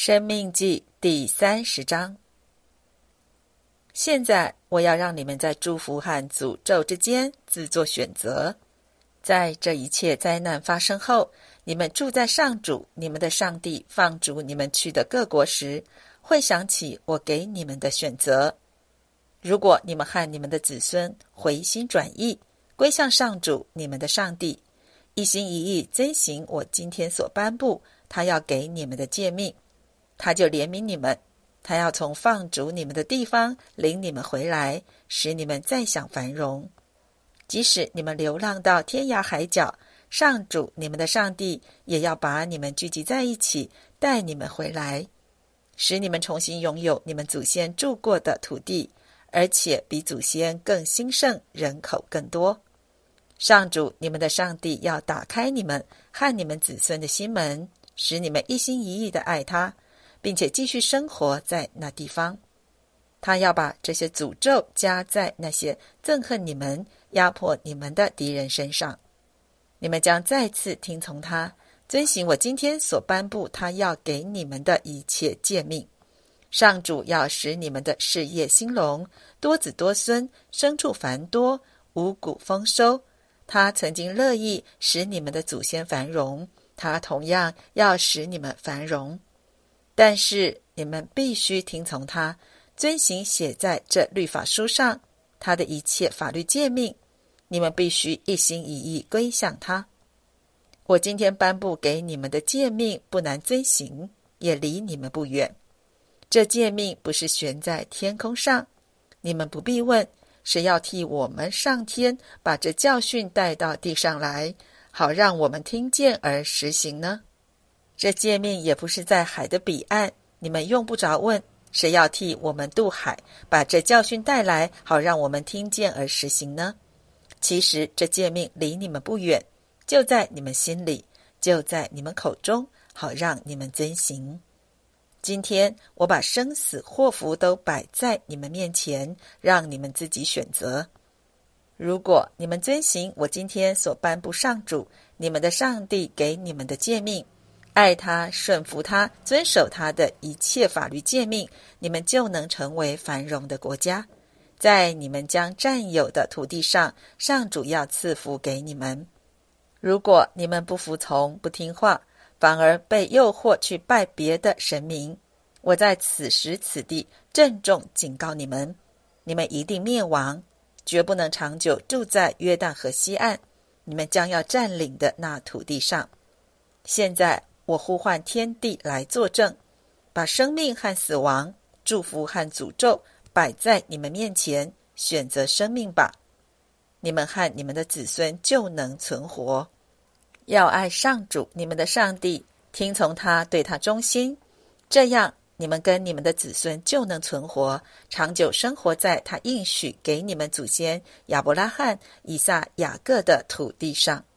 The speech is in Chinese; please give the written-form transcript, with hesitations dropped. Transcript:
申命记第30章。现在我要让你们在祝福和诅咒之间自作选择。在这一切灾难发生后，你们住在上主你们的上帝放逐你们去的各国时，会想起我给你们的选择。如果你们和你们的子孙回心转意，归向上主你们的上帝，一心一意遵行我今天所颁布他要给你们的诫命，他就怜悯你们，他要从放逐你们的地方领你们回来，使你们再享繁荣。即使你们流浪到天涯海角，上主你们的上帝也要把你们聚集在一起，带你们回来，使你们重新拥有你们祖先住过的土地，而且比祖先更兴盛，人口更多。上主你们的上帝要打开你们和你们子孙的心门，使你们一心一意地爱他，并且继续生活在那地方。他要把这些诅咒加在那些憎恨你们、压迫你们的敌人身上。你们将再次听从他，遵行我今天所颁布他要给你们的一切诫命。上主要使你们的事业兴隆，多子多孙，牲畜繁多，五谷丰收。他曾经乐意使你们的祖先繁荣，他同样要使你们繁荣。但是你们必须听从他，遵行写在这律法书上他的一切法律诫命。你们必须一心一意归向他。我今天颁布给你们的诫命不难遵行，也离你们不远。这诫命不是悬在天空上，你们不必问，谁要替我们上天把这教训带到地上来，好让我们听见而实行呢？这诫命也不是在海的彼岸，你们用不着问，谁要替我们渡海，把这教训带来，好让我们听见而实行呢？其实这诫命离你们不远，就在你们心里，就在你们口中，好让你们遵行。今天我把生死祸福都摆在你们面前，让你们自己选择。如果你们遵行我今天所颁布上主你们的上帝给你们的诫命，爱他，顺服他，遵守他的一切法律诫命，你们就能成为繁荣的国家。在你们将占有的土地上，上主要赐福给你们。如果你们不服从，不听话，反而被诱惑去拜别的神明，我在此时此地郑重警告你们，你们一定灭亡，绝不能长久住在约旦河西岸你们将要占领的那土地上。现在我呼唤天地来作证，把生命和死亡、祝福和诅咒摆在你们面前，选择生命吧，你们和你们的子孙就能存活。要爱上主你们的上帝，听从他，对他忠心，这样你们跟你们的子孙就能存活，长久生活在他应许给你们祖先亚伯拉罕、以撒、雅各的土地上。